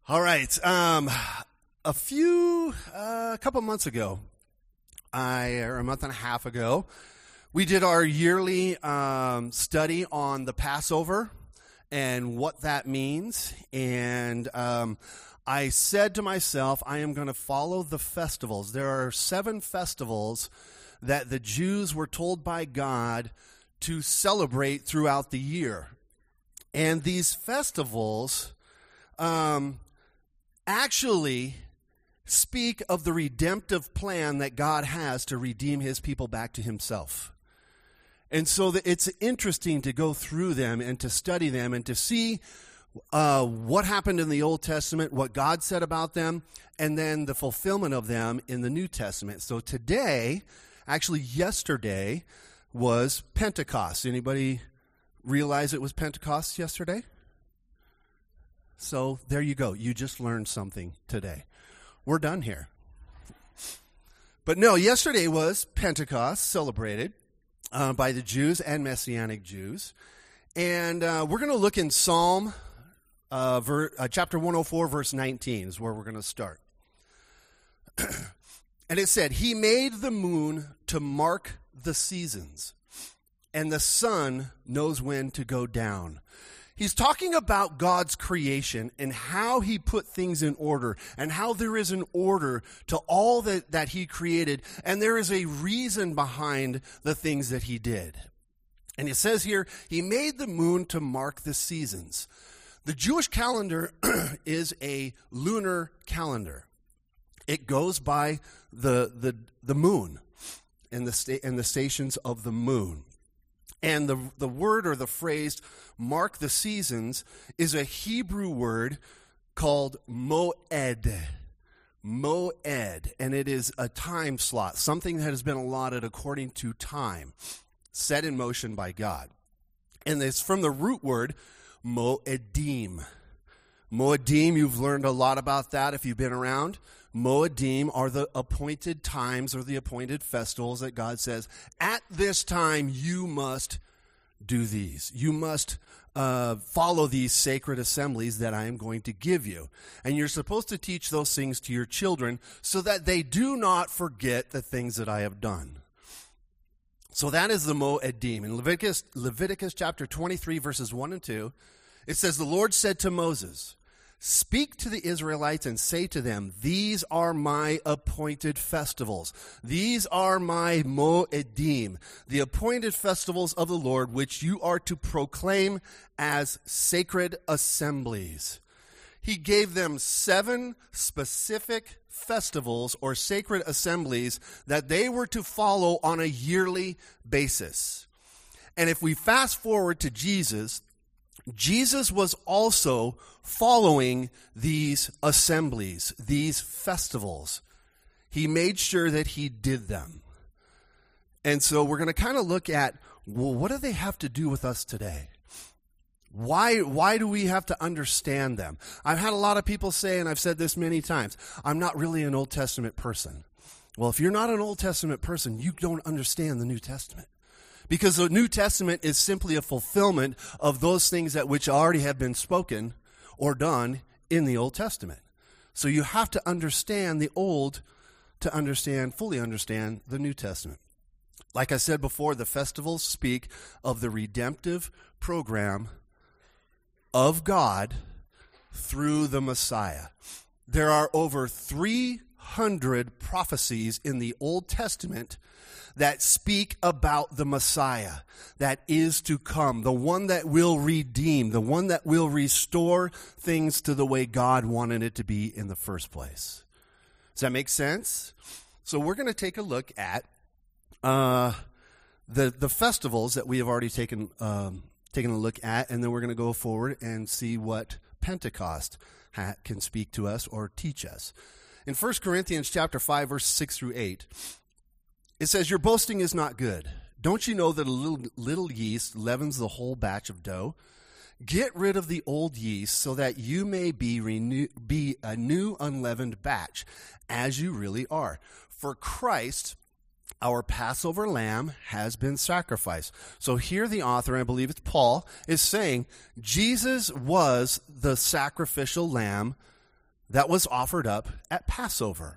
All right. A couple months ago, or a month and a half ago, we did our yearly study on the Passover and what that means. And I said to myself, I am going to follow the festivals. There are 7 festivals that the Jews were told by God to celebrate throughout the year. And these festivals actually speak of the redemptive plan that God has to redeem his people back to himself. And so it's interesting to go through them and to study them and to see what happened in the Old Testament, what God said about them, and then the fulfillment of them in the New Testament. So today, actually yesterday, was Pentecost. Anybody realize it was Pentecost yesterday? So there you go. You just learned something today. We're done here. But no, yesterday was Pentecost, celebrated by the Jews and Messianic Jews. And we're going to look in Psalm chapter 104, verse 19 is where we're going to start. And it said, "He made the moon to mark the seasons, and the sun knows when to go down." He's talking about God's creation and how he put things in order and how there is an order to all that he created. And there is a reason behind the things that he did. And it says here, he made the moon to mark the seasons. The Jewish calendar is a lunar calendar. It goes by the moon and the stations of the moon. And the word or the phrase, mark the seasons, is a Hebrew word called moed. Moed. And it is a time slot, something that has been allotted according to time, set in motion by God. And it's from the root word, moedim. Moedim, you've learned a lot about that if you've been around. Moedim are the appointed times or the appointed festivals that God says, at this time you must do these. You must follow these sacred assemblies that I am going to give you. And you're supposed to teach those things to your children so that they do not forget the things that I have done. So that is the Moedim. In Leviticus chapter 23, verses 1 and 2, it says, "The Lord said to Moses, speak to the Israelites and say to them, these are my appointed festivals. These are my Moedim, the appointed festivals of the Lord, which you are to proclaim as sacred assemblies." He gave them 7 specific festivals or sacred assemblies that they were to follow on a yearly basis. And if we fast forward to Jesus was also following these assemblies, these festivals. He made sure that he did them. And so we're going to kind of look at, well, what do they have to do with us today? Why do we have to understand them? I've had a lot of people say, and I've said this many times, I'm not really an Old Testament person. Well, if you're not an Old Testament person, you don't understand the New Testament. Because the New Testament is simply a fulfillment of those things that which already have been spoken or done in the Old Testament. So you have to understand the Old to fully understand the New Testament. Like I said before, the festivals speak of the redemptive program of God through the Messiah. There are over 300 prophecies in the Old Testament that speak about the Messiah that is to come, the one that will redeem, the one that will restore things to the way God wanted it to be in the first place. Does that make sense? So we're going to take a look at the festivals that we have already taken a look at, and then we're going to go forward and see what Pentecost can speak to us or teach us. In 1 Corinthians chapter 5, verse 6 through 8, it says, "Your boasting is not good. Don't you know that a little yeast leavens the whole batch of dough? Get rid of the old yeast so that you may be a new unleavened batch, as you really are. For Christ, our Passover lamb, has been sacrificed." So here the author, I believe it's Paul, is saying Jesus was the sacrificial lamb that was offered up at Passover.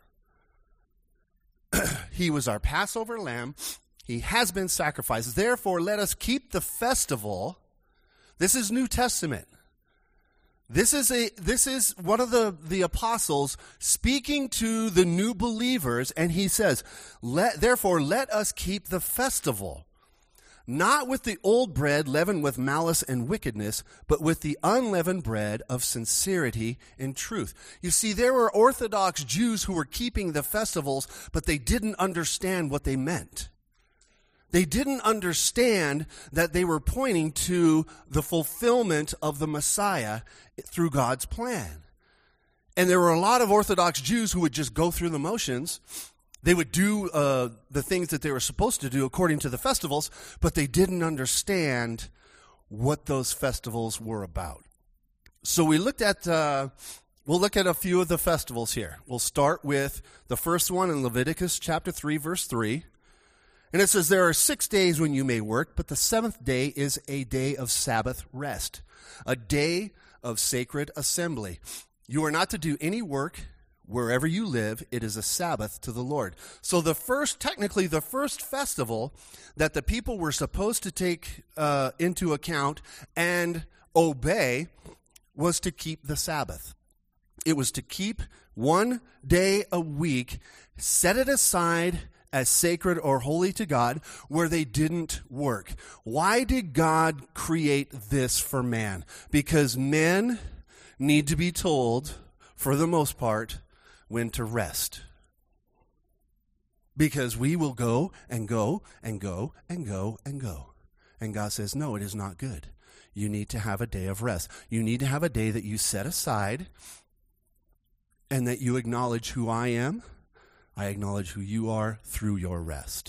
He was our Passover lamb. He has been sacrificed. Therefore, let us keep the festival. This is New Testament. This is one of the apostles speaking to the new believers, and he says, therefore, let us keep the festival, not with the old bread leavened with malice and wickedness, but with the unleavened bread of sincerity and truth. You see, there were Orthodox Jews who were keeping the festivals, but they didn't understand what they meant. They didn't understand that they were pointing to the fulfillment of the Messiah through God's plan. And there were a lot of Orthodox Jews who would just go through the motions. They would do the things that they were supposed to do according to the festivals, but they didn't understand what those festivals were about. So we'll look at a few of the festivals here. We'll start with the first one in Leviticus chapter 3, verse 3. And it says, there are 6 days when you may work, but the seventh day is a day of Sabbath rest, a day of sacred assembly. You are not to do any work wherever you live. It is a Sabbath to the Lord. So technically the first festival that the people were supposed to take into account and obey was to keep the Sabbath. It was to keep 1 day a week, set it aside as sacred or holy to God, where they didn't work. Why did God create this for man? Because men need to be told, for the most part, when to rest. Because we will go and go and go and go and go. And God says, no, it is not good. You need to have a day of rest. You need to have a day that you set aside and that you acknowledge who I am. I acknowledge who you are through your rest.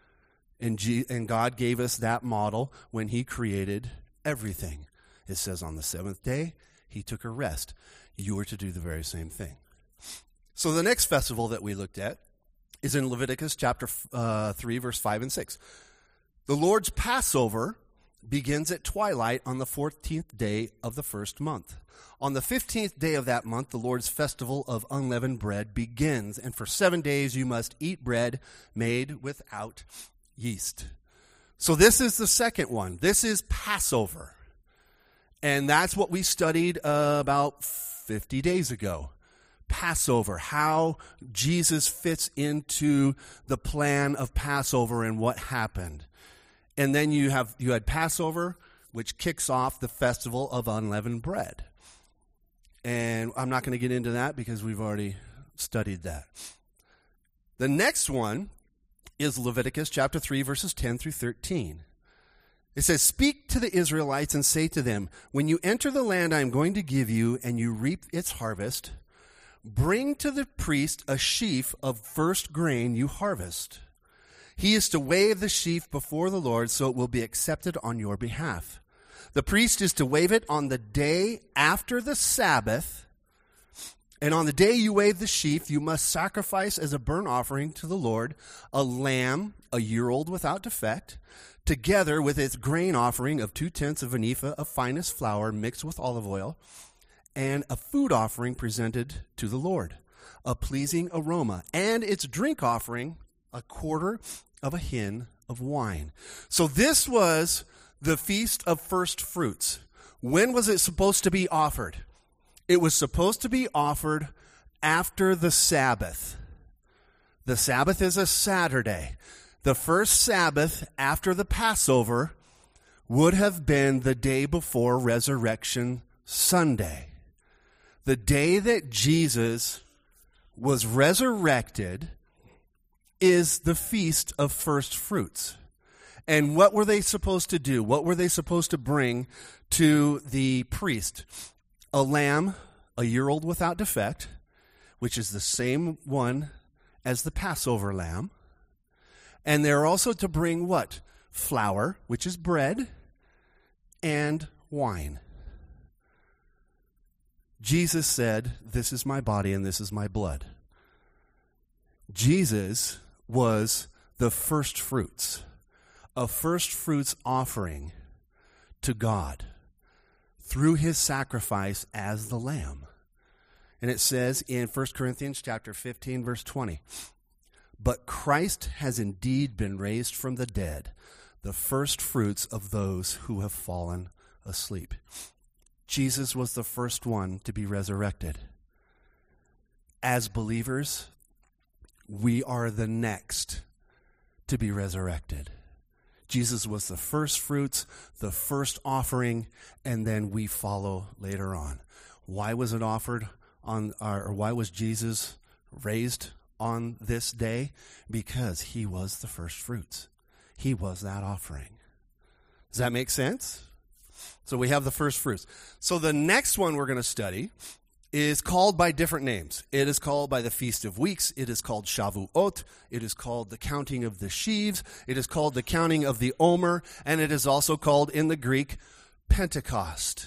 And God gave us that model when he created everything. It says on the seventh day, he took a rest. You are to do the very same thing. So the next festival that we looked at is in Leviticus chapter 3, verse 5 and 6. The Lord's Passover begins at twilight on the 14th day of the first month. On the 15th day of that month, the Lord's festival of unleavened bread begins, and for 7 days you must eat bread made without yeast. So this is the second one. This is Passover. And that's what we studied about 50 days ago. Passover, how Jesus fits into the plan of Passover and what happened. And then you had Passover, which kicks off the festival of unleavened bread. And I'm not going to get into that because we've already studied that. The next one is Leviticus chapter 3, verses 10 through 13. It says, speak to the Israelites and say to them, when you enter the land I am going to give you and you reap its harvest, bring to the priest a sheaf of first grain you harvest. He is to wave the sheaf before the Lord so it will be accepted on your behalf. The priest is to wave it on the day after the Sabbath, and on the day you wave the sheaf, you must sacrifice as a burnt offering to the Lord a lamb, a year-old without defect, together with its grain offering of 2/10 of an ephah of finest flour mixed with olive oil, and a food offering presented to the Lord, a pleasing aroma, and its drink offering, a quarter of a hin of wine. So this was the Feast of First Fruits. When was it supposed to be offered? It was supposed to be offered after the Sabbath. The Sabbath is a Saturday. The first Sabbath after the Passover would have been the day before Resurrection Sunday. The day that Jesus was resurrected is the Feast of First Fruits. And what were they supposed to do? What were they supposed to bring to the priest? A lamb, a year-old without defect, which is the same one as the Passover lamb. And they're also to bring what? Flour, which is bread, and wine. Jesus said, this is my body and this is my blood. Jesus was the first fruits, a first fruits offering to God through his sacrifice as the lamb. And it says in 1 Corinthians chapter 15, verse 20, "But Christ has indeed been raised from the dead, the first fruits of those who have fallen asleep." Jesus was the first one to be resurrected. As believers, we are the next to be resurrected. Jesus was the first fruits, the first offering, and then we follow later on. Why was it offered on, or why was Jesus raised on this day? Because he was the first fruits. He was that offering. Does that make sense? So we have the first fruits. So the next one we're going to study is called by different names. It is called by the Feast of Weeks. It is called Shavuot. It is called the counting of the sheaves. It is called the counting of the Omer. And it is also called in the Greek Pentecost.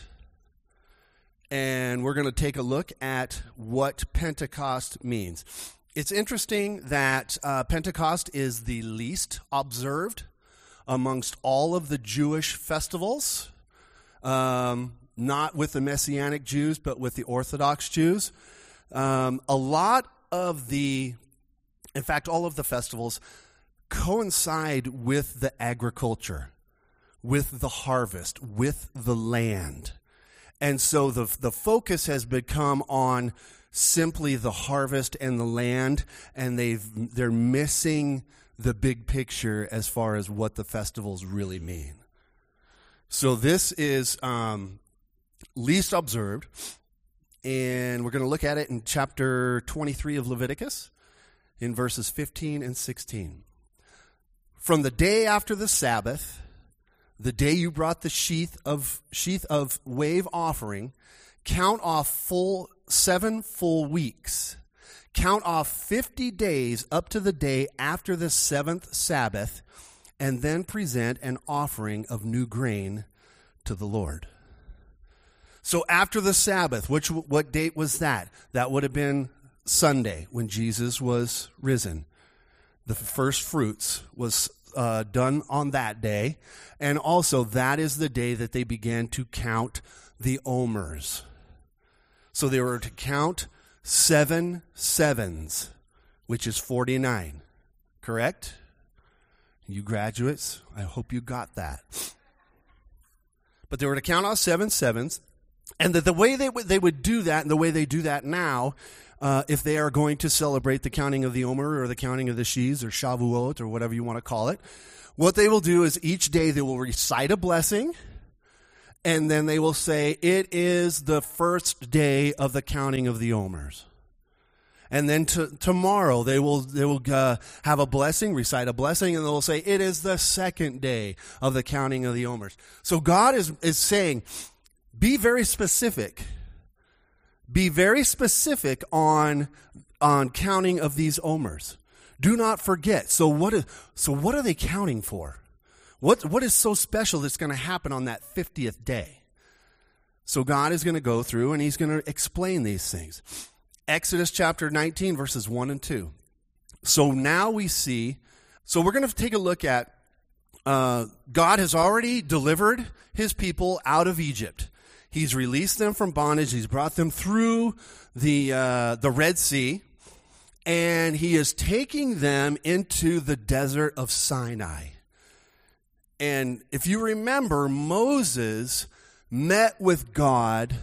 And we're going to take a look at what Pentecost means. It's interesting that Pentecost is the least observed amongst all of the Jewish festivals. Not with the Messianic Jews, but with the Orthodox Jews. A lot of in fact, all of the festivals coincide with the agriculture, with the harvest, with the land. And so the focus has become on simply the harvest and the land, and they're missing the big picture as far as what the festivals really mean. So this is least observed, and we're going to look at it in chapter 23 of Leviticus in verses 15 and 16. "From the day after the Sabbath, the day you brought the sheath of wave offering, count off 7 full weeks. Count off 50 days up to the day after the 7th Sabbath, and then present an offering of new grain to the Lord." So after the Sabbath, what date was that? That would have been Sunday when Jesus was risen. The first fruits was done on that day. And also that is the day that they began to count the omers. So they were to count 7 sevens, which is 49. Correct? You graduates, I hope you got that. But they were to count off 7 sevens. And that the way they would do that, and the way they do that now, if they are going to celebrate the counting of the Omer or the counting of the sheaves or Shavuot or whatever you want to call it, what they will do is each day they will recite a blessing, and then they will say, "It is the first day of the counting of the Omers." And then tomorrow they will have a blessing, recite a blessing, and they will say, "It is the second day of the counting of the Omers." So God is saying, be very specific. Be very specific on counting of these omers. Do not forget. So what are they counting for? What is so special that's going to happen on that 50th day? So God is going to go through and he's going to explain these things. Exodus chapter 19, verses 1 and 2. So now we see, so we're going to take a look at God has already delivered his people out of Egypt. He's released them from bondage. He's brought them through the Red Sea, and he is taking them into the desert of Sinai. And if you remember, Moses met with God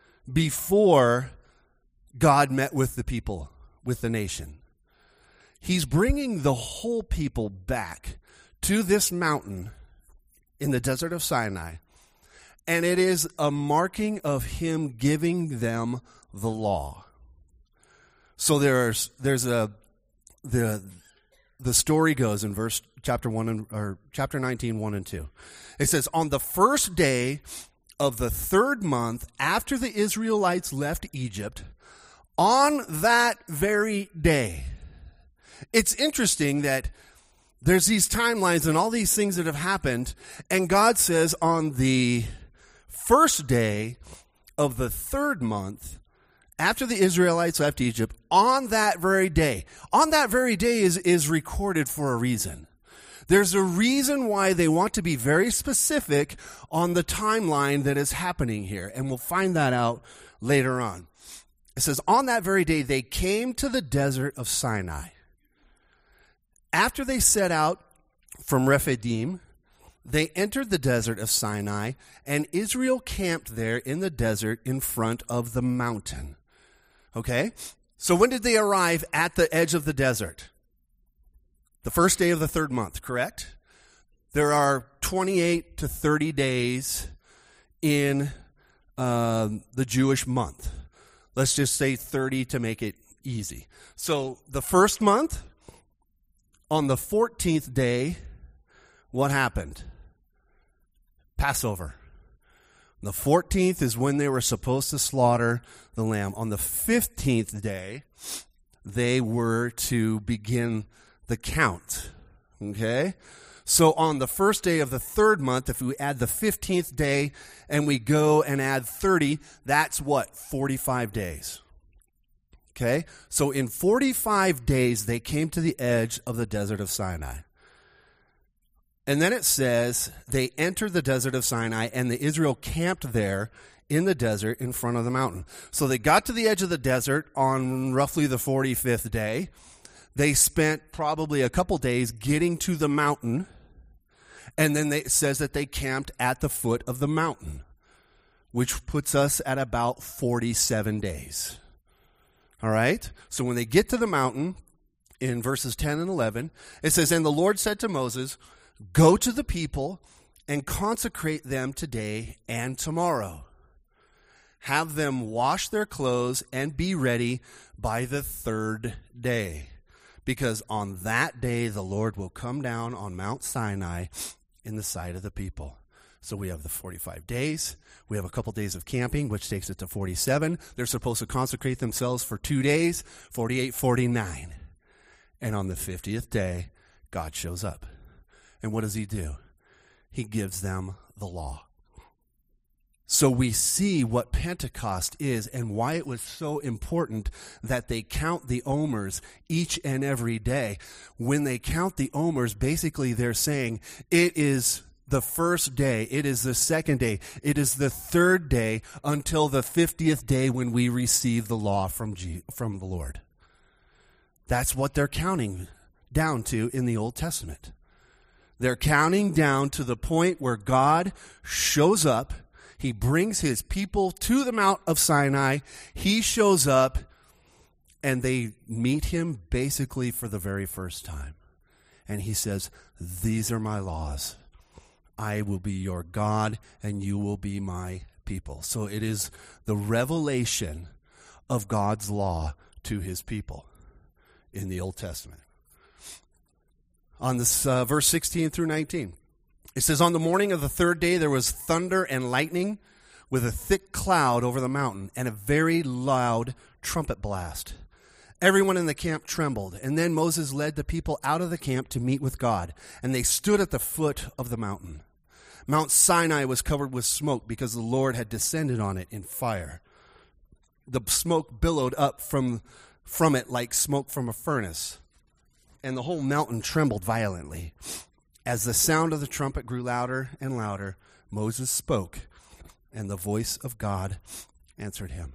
before God met with the people, with the nation. He's bringing the whole people back to this mountain in the desert of Sinai. And it is a marking of him giving them the law. So the story goes in chapter 19, 1 and 2. It says, "On the first day of the 3rd month after the Israelites left Egypt, on that very day." It's interesting that there's these timelines and all these things that have happened, and God says on the first day of the 3rd month after the Israelites left Egypt, on that very day. On that very day is recorded for a reason. There's a reason why they want to be very specific on the timeline that is happening here, and we'll find that out later on. It says, on that very day, they came to the desert of Sinai. After they set out from Rephidim, they entered the desert of Sinai, and Israel camped there in the desert in front of the mountain. Okay? So when did they arrive at the edge of the desert? The first day of the third month, correct? There are 28 to 30 days in the Jewish month. Let's just say 30 to make it easy. So the first month, on the 14th day, what happened? Passover. The 14th is when they were supposed to slaughter the lamb. On the 15th day, they were to begin the count. Okay? So on the first day of the third month, if we add the 15th day and we go and add 30, that's what? 45 days. Okay? So in 45 days, they came to the edge of the desert of Sinai. And then it says they entered the desert of Sinai, and the Israel camped there in the desert in front of the mountain. So they got to the edge of the desert on roughly the 45th day. They spent probably a couple days getting to the mountain, and then it says that they camped at the foot of the mountain, which puts us at about 47 days. All right? So when they get to the mountain, in verses 10 and 11, it says, and the Lord said to Moses, go to the people and consecrate them today and tomorrow. Have them wash their clothes and be ready by the third day. Because on that day the Lord will come down on Mount Sinai in the sight of the people. So we have the 45 days. We have a couple days of camping, which takes it to 47. They're supposed to consecrate themselves for 2 days, 48, 49. And on the 50th day, God shows up. And what does he do? He gives them the law. So we see what Pentecost is and why it was so important that they count the omers each and every day. When they count the omers, basically they're saying it is the first day, it is the second day, it is the third day until the 50th day when we receive the law from the Lord. That's what they're counting down to in the Old Testament. They're counting down to the point where God shows up. He brings his people to the Mount of Sinai. He shows up, and they meet him basically for the very first time. And he says, these are my laws. I will be your God, and you will be my people. So it is the revelation of God's law to his people in the Old Testament. On this verse 16 through 19. It says, on the morning of the third day, there was thunder and lightning with a thick cloud over the mountain and a very loud trumpet blast. Everyone in the camp trembled. And then Moses led the people out of the camp to meet with God. And they stood at the foot of the mountain. Mount Sinai was covered with smoke because the Lord had descended on it in fire. The smoke billowed up from it like smoke from a furnace. And the whole mountain trembled violently. As the sound of the trumpet grew louder and louder, Moses spoke, and the voice of God answered him.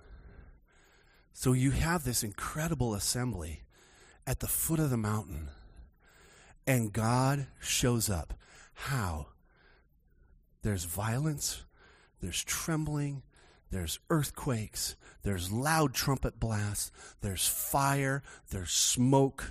So you have this incredible assembly at the foot of the mountain, and God shows up. How? There's violence, there's trembling, there's earthquakes, there's loud trumpet blasts, there's fire, there's smoke,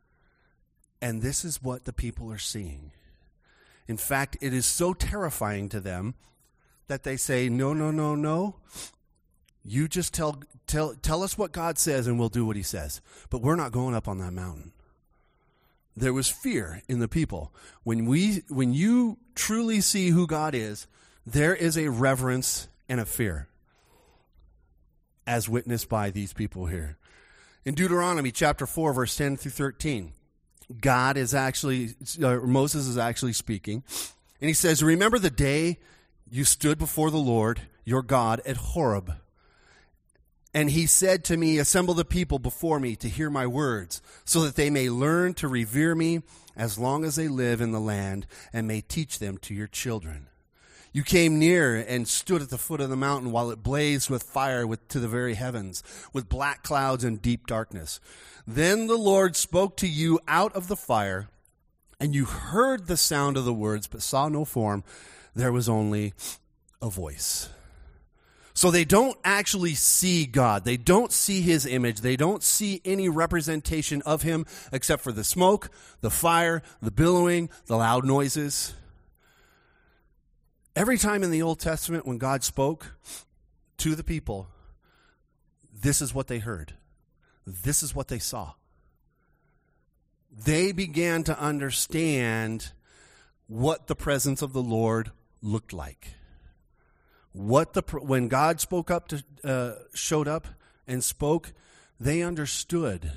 and this is what the people are seeing. In fact, it is so terrifying to them that they say, no. You just tell us what God says and we'll do what he says. But we're not going up on that mountain. There was fear in the people. When you truly see who God is, there is a reverence and a fear, as witnessed by these people here. In Deuteronomy chapter 4, verse 10 through 13, Moses is actually speaking, and he says, remember the day you stood before the Lord, your God, at Horeb. And he said to me, assemble the people before me to hear my words, so that they may learn to revere me as long as they live in the land, and may teach them to your children. You came near and stood at the foot of the mountain while it blazed with fire to the very heavens, with black clouds and deep darkness. Then the Lord spoke to you out of the fire, and you heard the sound of the words, but saw no form. There was only a voice. So they don't actually see God. They don't see his image. They don't see any representation of him except for the smoke, the fire, the billowing, the loud noises. Every time in the Old Testament when God spoke to the people, this is what they heard. This is what they saw. They began to understand what the presence of the Lord looked like. When God showed up and spoke, they understood.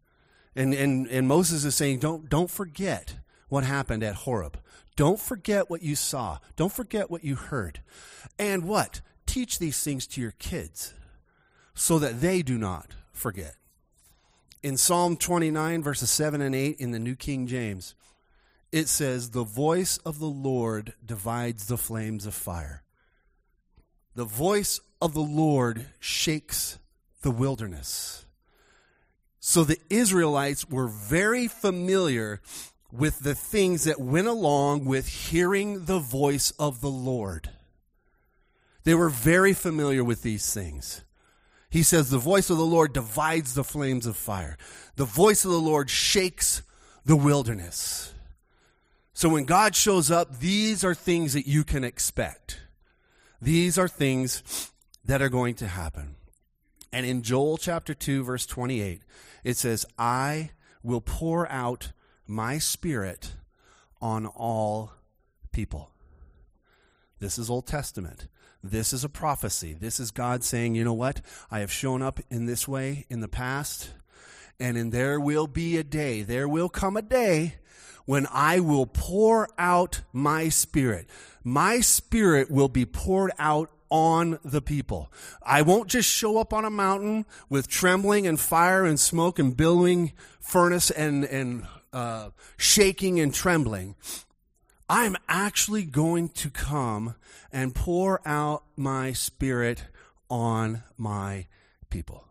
And Moses is saying, don't forget what happened at Horeb. Don't forget what you saw. Don't forget what you heard. And what? Teach these things to your kids so that they do not forget. In Psalm 29, verses 7 and 8 in the New King James, it says, the voice of the Lord divides the flames of fire. The voice of the Lord shakes the wilderness. So the Israelites were very familiar with the things that went along with hearing the voice of the Lord. They were very familiar with these things. He says the voice of the Lord divides the flames of fire. The voice of the Lord shakes the wilderness. So when God shows up, these are things that you can expect. These are things that are going to happen. And in Joel chapter 2, verse 28, it says, I will pour out my spirit on all people. This is Old Testament. This is a prophecy. This is God saying, you know what? I have shown up in this way in the past, and there will be a day, there will come a day when I will pour out my spirit. My spirit will be poured out on the people. I won't just show up on a mountain with trembling and fire and smoke and billowing furnace and shaking and trembling. I'm actually going to come and pour out my spirit on my people.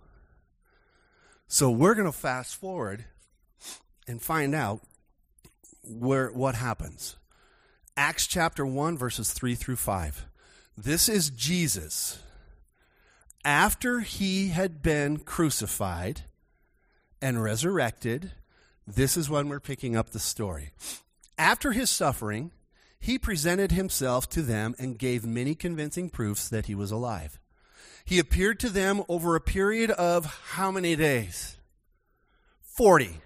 So we're going to fast forward and find out what happens. Acts chapter 1, verses 3 through 5. This is Jesus. After he had been crucified and resurrected, this is when we're picking up the story. After his suffering, he presented himself to them and gave many convincing proofs that he was alive. He appeared to them over a period of how many days? 40.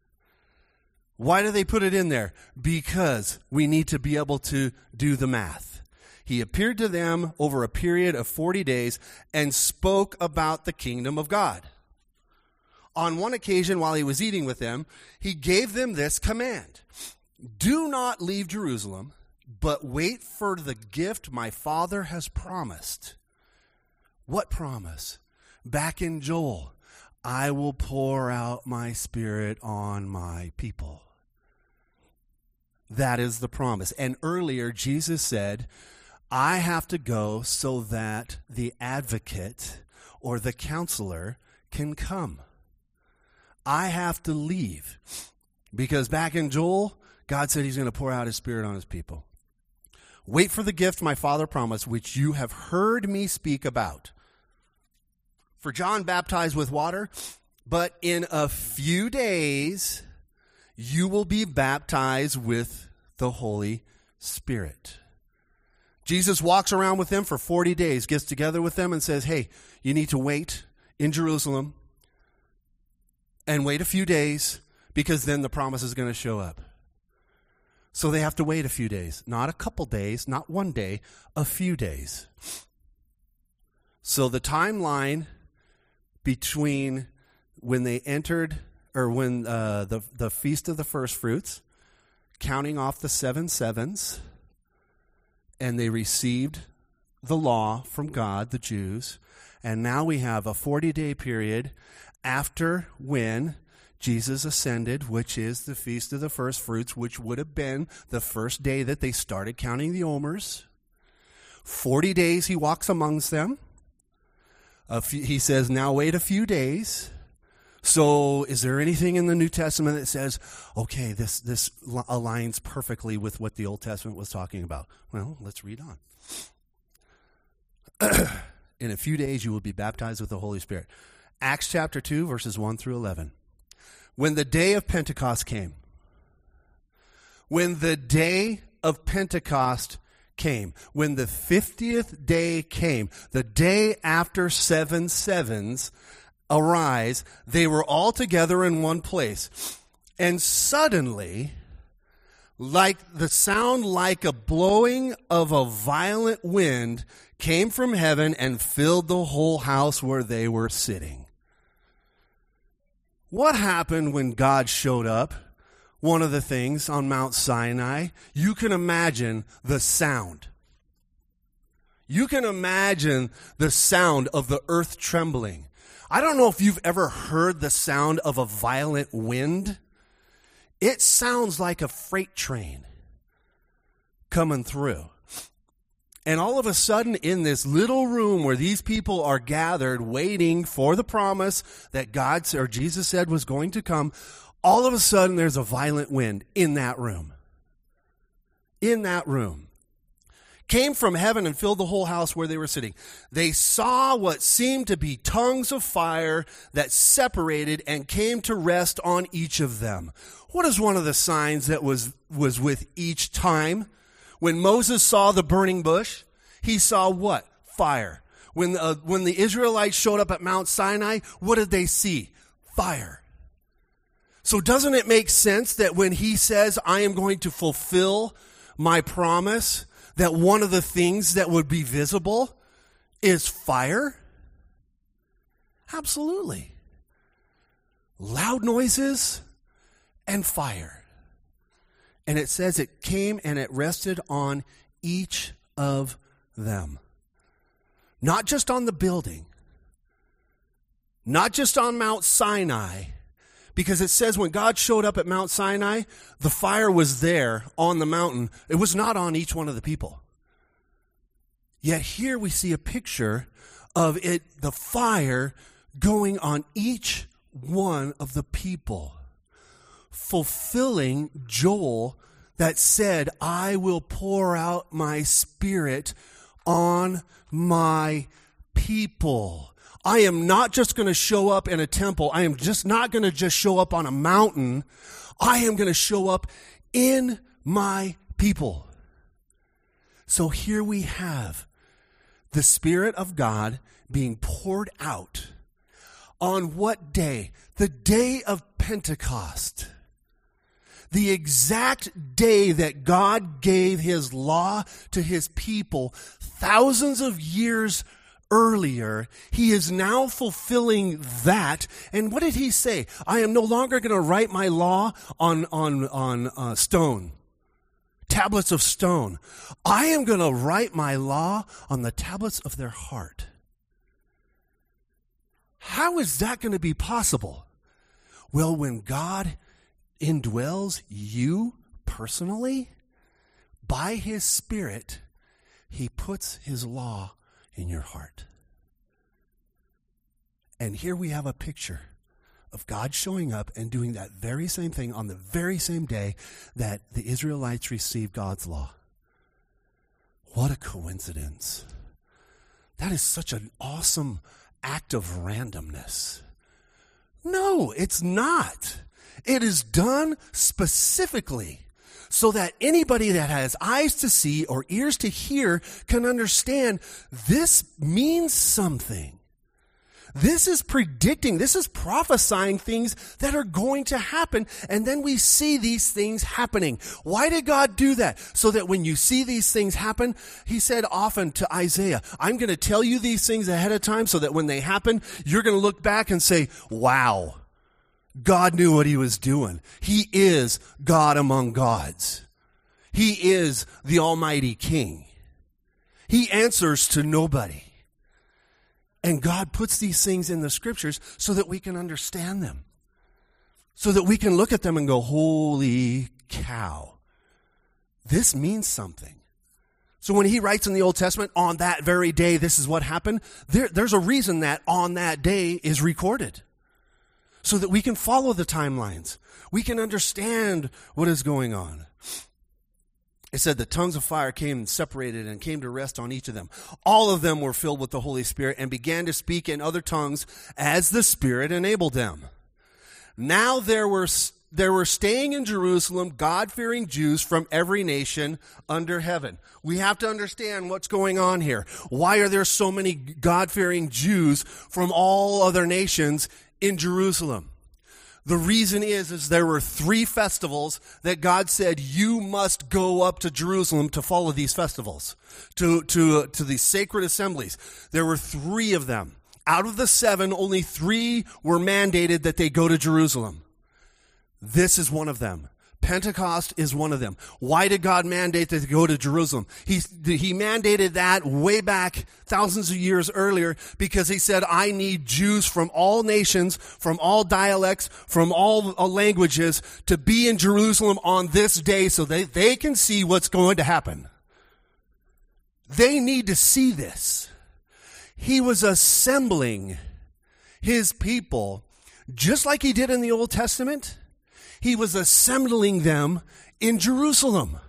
Why do they put it in there? Because we need to be able to do the math. He appeared to them over a period of 40 days and spoke about the kingdom of God. On one occasion, while he was eating with them, he gave them this command. Do not leave Jerusalem, but wait for the gift my Father has promised. What promise? Back in Joel, I will pour out my spirit on my people. That is the promise. And earlier, Jesus said, I have to go so that the advocate or the counselor can come. I have to leave. Because back in Joel, God said he's going to pour out his spirit on his people. Wait for the gift my Father promised, which you have heard me speak about. For John baptized with water, but in a few days you will be baptized with the Holy Spirit. Jesus walks around with them for 40 days, gets together with them and says, hey, you need to wait in Jerusalem and wait a few days because then the promise is going to show up. So they have to wait a few days, not a couple days, not one day, a few days. So the timeline between when they entered, or when the Feast of the First Fruits, counting off the 7 sevens, and they received the law from God, the Jews, and now we have a 40-day period after when Jesus ascended, which is the Feast of the First Fruits, which would have been the first day that they started counting the omers. 40 days he walks amongst them. He says, now wait a few days. So is there anything in the New Testament that says, okay, this aligns perfectly with what the Old Testament was talking about? Well, let's read on. In a few days you will be baptized with the Holy Spirit. Acts chapter 2, verses 1 through 11. When the day of Pentecost came, when the 50th day came, the day after 7 sevens arise, they were all together in one place. And suddenly, like the sound like a blowing of a violent wind came from heaven and filled the whole house where they were sitting. What happened when God showed up? One of the things on Mount Sinai, you can imagine the sound. You can imagine the sound of the earth trembling. I don't know if you've ever heard the sound of a violent wind. It sounds like a freight train coming through. And all of a sudden, in this little room where these people are gathered waiting for the promise that God or Jesus said was going to come, all of a sudden there's a violent wind in that room. In that room. Came from heaven and filled the whole house where they were sitting. They saw what seemed to be tongues of fire that separated and came to rest on each of them. What is one of the signs that was with each time? When Moses saw the burning bush, he saw what? Fire. When the Israelites showed up at Mount Sinai, what did they see? Fire. So doesn't it make sense that when he says, I am going to fulfill my promise, that one of the things that would be visible is fire? Absolutely. Loud noises and fire. And it says it came and it rested on each of them. Not just on the building. Not just on Mount Sinai. Because it says when God showed up at Mount Sinai, the fire was there on the mountain. It was not on each one of the people. Yet here we see a picture of it, the fire going on each one of the people, fulfilling Joel that said, I will pour out my spirit on my people. I am not just going to show up in a temple. I am just not going to just show up on a mountain. I am going to show up in my people. So here we have the Spirit of God being poured out on what day? The day of Pentecost. The exact day that God gave his law to his people thousands of years earlier, he is now fulfilling that. And what did he say? I am no longer going to write my law on stone, tablets of stone. I am going to write my law on the tablets of their heart. How is that going to be possible? Well, when God indwells you personally, by his Spirit, he puts his law in your heart. And here we have a picture of God showing up and doing that very same thing on the very same day that the Israelites received God's law. What a coincidence. That is such an awesome act of randomness. No, it's not. It is done specifically so that anybody that has eyes to see or ears to hear can understand this means something. This is predicting, this is prophesying things that are going to happen, and then we see these things happening. Why did God do that? So that when you see these things happen, he said often to Isaiah, I'm going to tell you these things ahead of time so that when they happen, you're going to look back and say, wow, God knew what he was doing. He is God among gods. He is the Almighty King. He answers to nobody. And God puts these things in the scriptures so that we can understand them. So that we can look at them and go, holy cow. This means something. So when he writes in the Old Testament, on that very day, this is what happened, there's a reason that on that day is recorded. So that we can follow the timelines. We can understand what is going on. It said the tongues of fire came and separated and came to rest on each of them. All of them were filled with the Holy Spirit and began to speak in other tongues as the Spirit enabled them. Now there were staying in Jerusalem God-fearing Jews from every nation under heaven. We have to understand what's going on here. Why are there so many God-fearing Jews from all other nations in Jerusalem? The reason is there were 3 festivals that God said, you must go up to Jerusalem to follow these festivals, to the sacred assemblies. There were 3 of them. Out of the 7, only 3 were mandated that they go to Jerusalem. This is one of them. Pentecost is one of them. Why did God mandate that they go to Jerusalem? He mandated that way back thousands of years earlier because he said, I need Jews from all nations, from all dialects, from all languages to be in Jerusalem on this day so they can see what's going to happen. They need to see this. He was assembling his people just like he did in the Old Testament. He was assembling them in Jerusalem.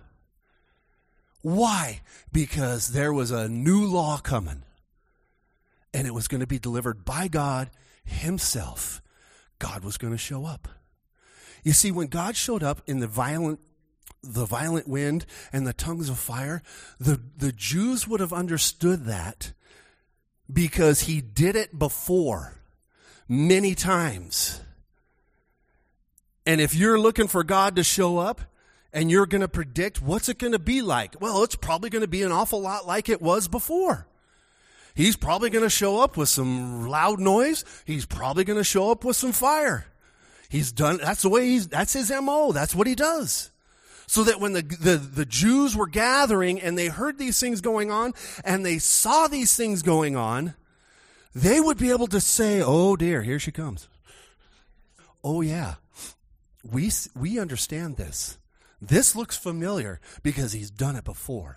Why? Because there was a new law coming. And it was going to be delivered by God himself. God was going to show up. You see, when God showed up in the violent wind and the tongues of fire, the Jews would have understood that because he did it before many times. And if you're looking for God to show up and you're going to predict what's it going to be like, well, it's probably going to be an awful lot like it was before. He's probably going to show up with some loud noise. He's probably going to show up with some fire. That's his MO. That's what he does. So that when the Jews were gathering and they heard these things going on and they saw these things going on, they would be able to say, oh dear, here she comes. Oh yeah. We understand this. This looks familiar because he's done it before.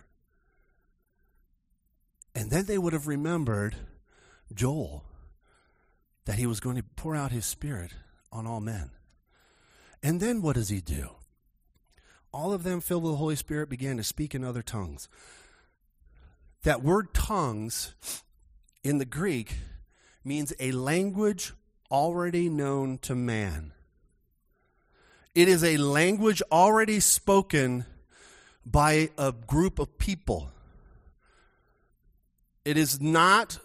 And then they would have remembered Joel, that he was going to pour out his Spirit on all men. And then what does he do? All of them filled with the Holy Spirit began to speak in other tongues. That word tongues in the Greek means a language already known to man. It is a language already spoken by a group of people. It is not,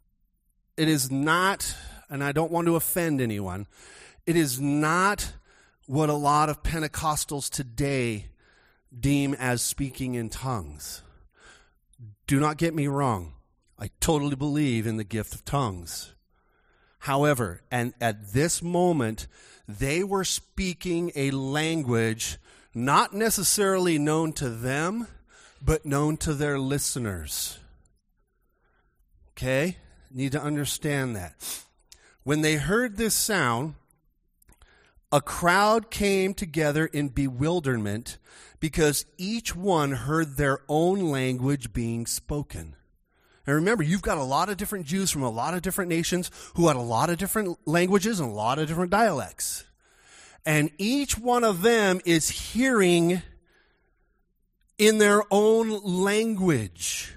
and I don't want to offend anyone, it is not what a lot of Pentecostals today deem as speaking in tongues. Do not get me wrong. I totally believe in the gift of tongues. However, and at this moment, they were speaking a language not necessarily known to them, but known to their listeners. Okay? Need to understand that. When they heard this sound, a crowd came together in bewilderment because each one heard their own language being spoken. And remember, you've got a lot of different Jews from a lot of different nations who had a lot of different languages and a lot of different dialects. And each one of them is hearing in their own language.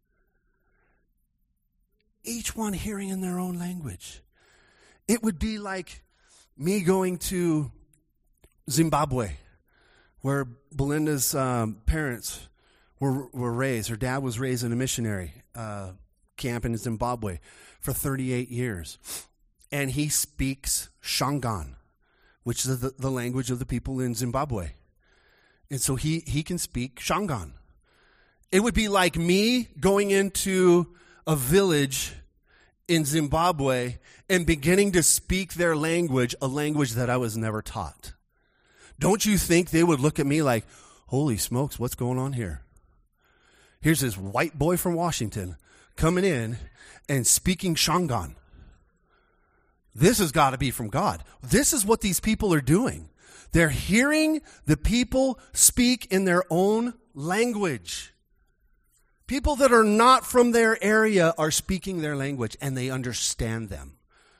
Each one hearing in their own language. It would be like me going to Zimbabwe, where Belinda's parents were raised. Her dad was raised in a missionary camp in Zimbabwe for 38 years. And he speaks Shangaan, which is the language of the people in Zimbabwe. And so he can speak Shangaan. It would be like me going into a village in Zimbabwe and beginning to speak their language, a language that I was never taught. Don't you think they would look at me like, holy smokes, what's going on here? Here's this white boy from Washington coming in and speaking Shangaan. This has got to be from God. This is what these people are doing. They're hearing the people speak in their own language. People that are not from their area are speaking their language, and they understand them.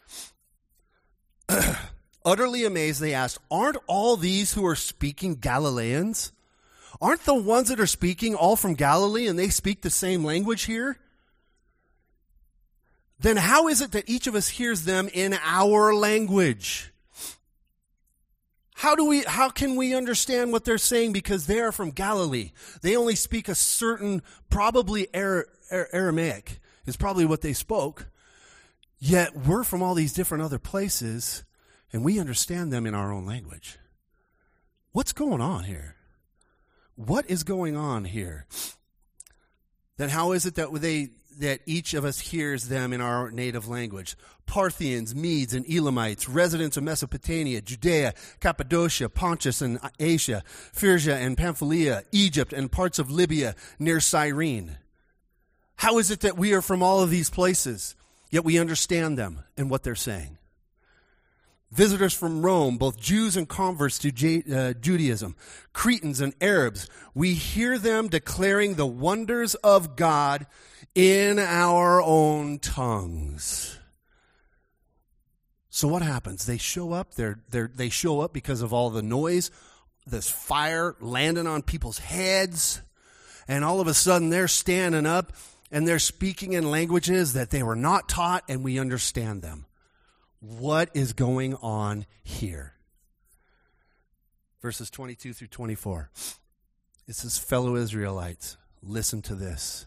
Utterly amazed, they asked, aren't all these who are speaking Galileans? Aren't the ones that are speaking all from Galilee, and they speak the same language here? Then how is it that each of us hears them in our language? How can we understand what they're saying? Because they are from Galilee. They only speak a certain, probably Aramaic is probably what they spoke. Yet we're from all these different other places, and we understand them in our own language. What's going on here? What is going on here? Then how is it that each of us hears them in our native language? Parthians, Medes, and Elamites, residents of Mesopotamia, Judea, Cappadocia, Pontus, and Asia, Phrygia and Pamphylia, Egypt, and parts of Libya near Cyrene. How is it that we are from all of these places, yet we understand them and what they're saying? Visitors from Rome, both Jews and converts to Judaism, Cretans and Arabs, we hear them declaring the wonders of God in our own tongues. So what happens? They show up. They show up because of all the noise, this fire landing on people's heads, and all of a sudden they're standing up and they're speaking in languages that they were not taught, and we understand them. What is going on here? Verses 22 through 24. It says, fellow Israelites, listen to this.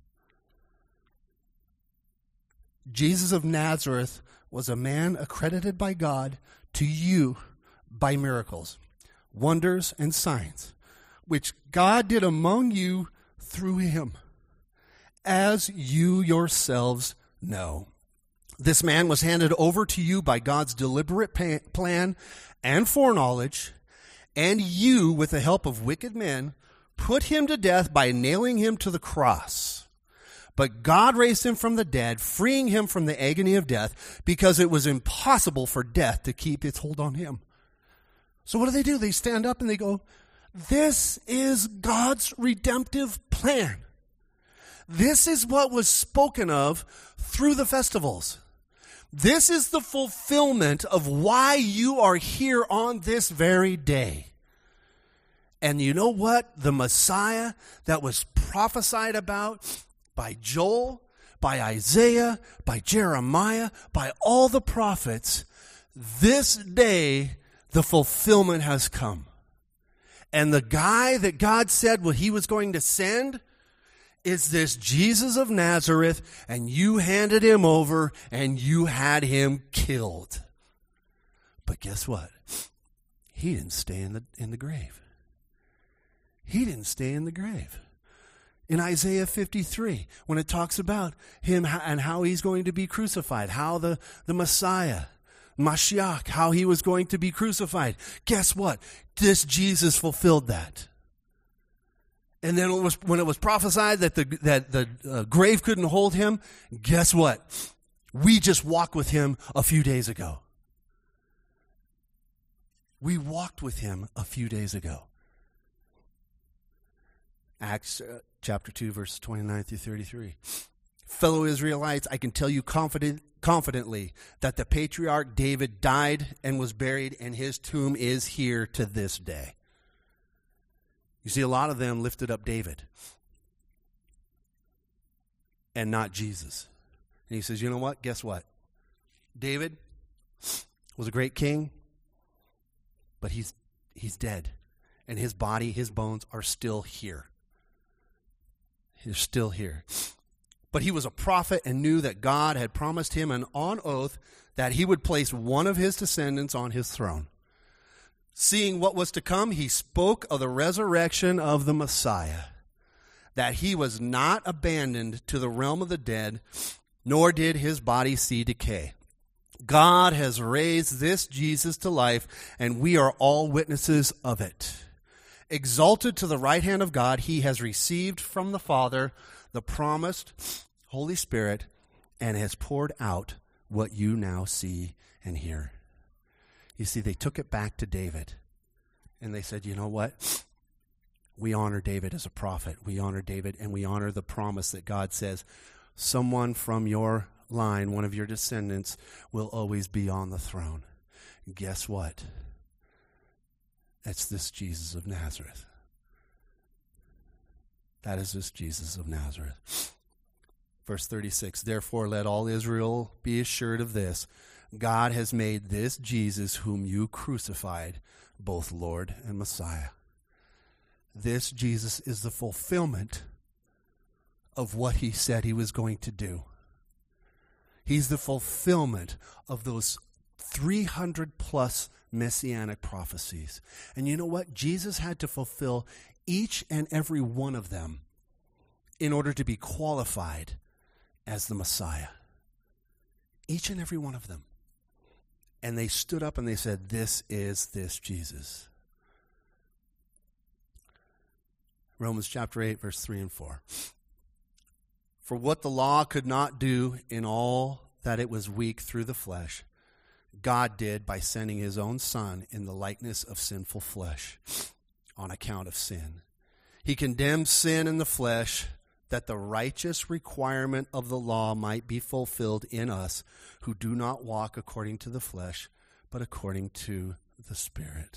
Jesus of Nazareth was a man accredited by God to you by miracles, wonders, and signs, which God did among you through him, as you yourselves know. This man was handed over to you by God's deliberate plan and foreknowledge, and you, with the help of wicked men, put him to death by nailing him to the cross. But God raised him from the dead, freeing him from the agony of death, because it was impossible for death to keep its hold on him. So what do? They stand up and they go, this is God's redemptive plan. This is what was spoken of through the festivals. This is the fulfillment of why you are here on this very day. And you know what? The Messiah that was prophesied about by Joel, by Isaiah, by Jeremiah, by all the prophets, this day the fulfillment has come. And the guy that God said he was going to send is this Jesus of Nazareth, and you handed him over and you had him killed. But guess what? He didn't stay in the grave. He didn't stay in the grave. In Isaiah 53, when it talks about him and how he's going to be crucified, how the Messiah, Mashiach, how he was going to be crucified. Guess what? This Jesus fulfilled that. And then when it was prophesied that the grave couldn't hold him, guess what? We just walked with him a few days ago. We walked with him a few days ago. Acts chapter 2, verses 29 through 33. Fellow Israelites, I can tell you confidently that the patriarch David died and was buried, and his tomb is here to this day. You see, a lot of them lifted up David and not Jesus. And he says, you know what? Guess what? David was a great king, but he's dead. And his body, his bones are still here. He's still here. But he was a prophet and knew that God had promised him an on oath that he would place one of his descendants on his throne. Seeing what was to come, he spoke of the resurrection of the Messiah, that he was not abandoned to the realm of the dead, nor did his body see decay. God has raised this Jesus to life, and we are all witnesses of it. Exalted to the right hand of God, he has received from the Father the promised Holy Spirit and has poured out what you now see and hear. You see, they took it back to David, and they said, you know what? We honor David as a prophet. We honor David, and we honor the promise that God says, someone from your line, one of your descendants, will always be on the throne. Guess what? It's this Jesus of Nazareth. That is this Jesus of Nazareth. Verse 36, therefore let all Israel be assured of this, God has made this Jesus whom you crucified both Lord and Messiah. This Jesus is the fulfillment of what he said he was going to do. He's the fulfillment of those 300 plus messianic prophecies. And you know what? Jesus had to fulfill each and every one of them in order to be qualified as the Messiah. Each and every one of them. And they stood up and they said, this is this Jesus. Romans chapter 8, verse 3 and 4. For what the law could not do in all that it was weak through the flesh, God did by sending his own Son in the likeness of sinful flesh on account of sin. He condemned sin in the flesh that the righteous requirement of the law might be fulfilled in us who do not walk according to the flesh, but according to the Spirit.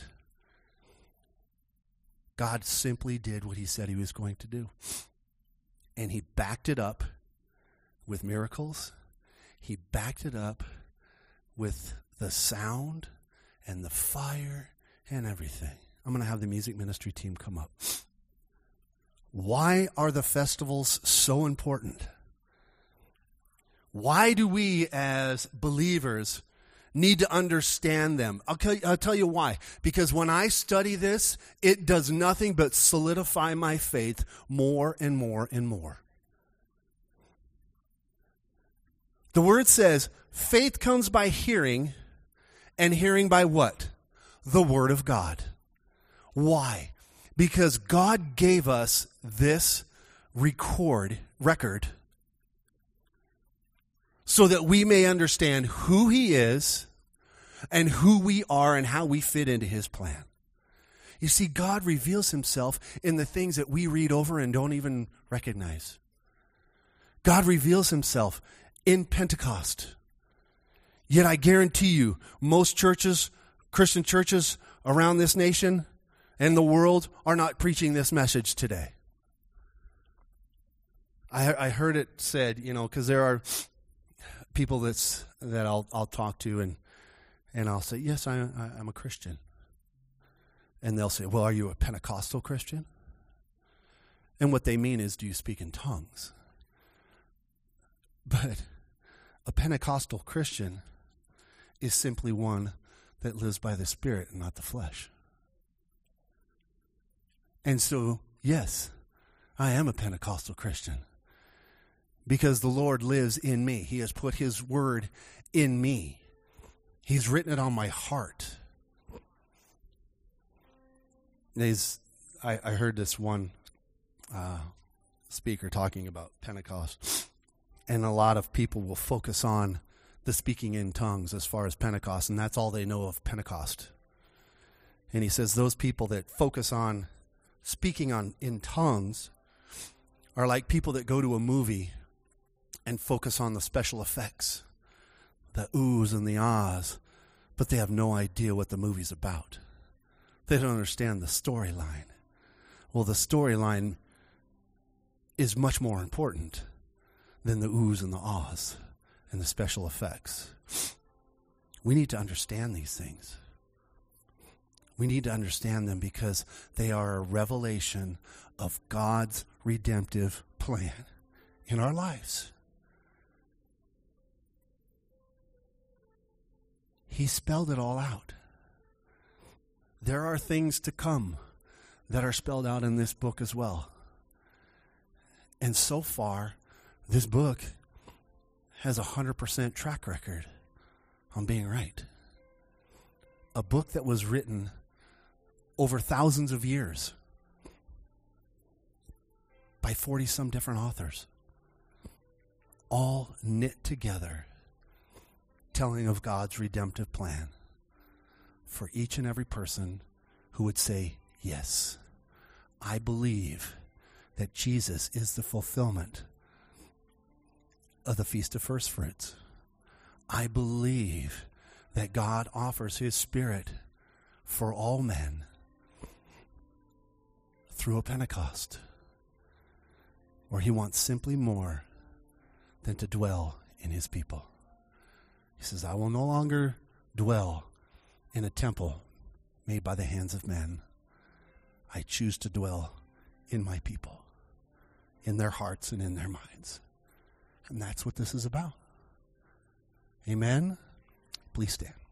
God simply did what he said he was going to do. And he backed it up with miracles. He backed it up with the sound and the fire and everything. I'm going to have the music ministry team come up. Why are the festivals so important? Why do we as believers need to understand them? I'll tell you why. Because when I study this, it does nothing but solidify my faith more and more and more. The word says, faith comes by hearing, and hearing by what? The Word of God. Why? Because God gave us this record so that we may understand who he is and who we are and how we fit into his plan. You see, God reveals himself in the things that we read over and don't even recognize. God reveals himself in Pentecost. Yet I guarantee you, most churches, Christian churches around this nation and the world are not preaching this message today. I heard it said, because there are people that I'll talk to and I'll say, yes, I'm a Christian. And they'll say, well, are you a Pentecostal Christian? And what they mean is, do you speak in tongues? But a Pentecostal Christian is simply one that lives by the Spirit and not the flesh. And so, yes, I am a Pentecostal Christian because the Lord lives in me. He has put his word in me. He's written it on my heart. I heard this one speaker talking about Pentecost, and a lot of people will focus on the speaking in tongues as far as Pentecost, and that's all they know of Pentecost. And he says those people that focus on speaking in tongues are like people that go to a movie and focus on the special effects, the oohs and the ahs, but they have no idea what the movie's about. They don't understand the storyline. Well, the storyline is much more important than the oohs and the ahs and the special effects. We need to understand these things. We need to understand them because they are a revelation of God's redemptive plan in our lives. He spelled it all out. There are things to come that are spelled out in this book as well. And so far, this book has a 100% track record on being right. A book that was written over thousands of years by 40-some different authors, all knit together, telling of God's redemptive plan for each and every person who would say, yes, I believe that Jesus is the fulfillment of the Feast of First Fruits. I believe that God offers his Spirit for all men through a Pentecost, where he wants simply more than to dwell in his people. He says, I will no longer dwell in a temple made by the hands of men. I choose to dwell in my people, in their hearts and in their minds. And that's what this is about. Amen? Please stand.